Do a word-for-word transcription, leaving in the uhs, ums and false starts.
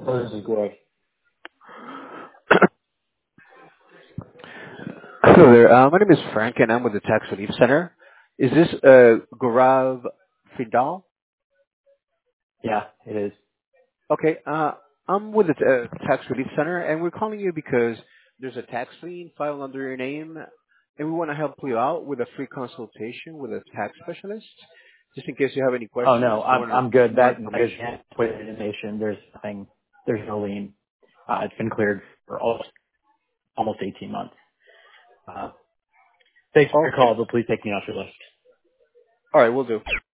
Oh, this is Gaurav. Hello there. Uh, my name is Frank, and I'm with the Tax Relief Center. Is this uh, Gaurav Fidal? Yeah, it is. Okay, uh, I'm with the uh, Tax Relief Center, and we're calling you because there's a tax lien filed under your name, and we want to help you out with a free consultation with a tax specialist, just in case you have any Oh questions no, or I'm want I'm good. more That that is information. with information. There's nothing. There's no lien. Uh, it's been cleared for almost almost eighteen months. Uh, thanks for your Okay. call, but please take me off your list. All right, we'll do.